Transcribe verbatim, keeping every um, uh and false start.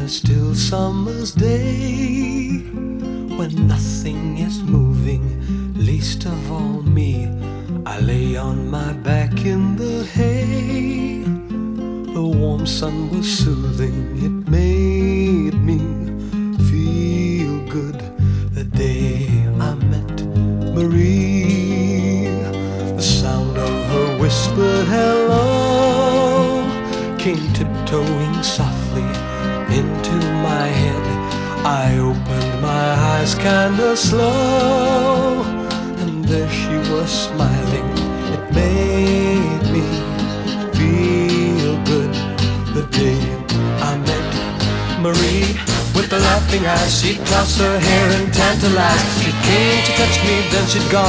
a still summer's day, when nothing is moving, least of all me, I lay on my back in the hay. The warm sun was soothing, it made me feel good. The day I met Marie, the sound of her whispered hello came tiptoeing softly into my head. I opened my eyes kinda slow, and there she was smiling. It made me feel good. The day I met Marie, with the laughing eyes, she'd toss her hair and tantalize. She came to touch me, then she'd gone.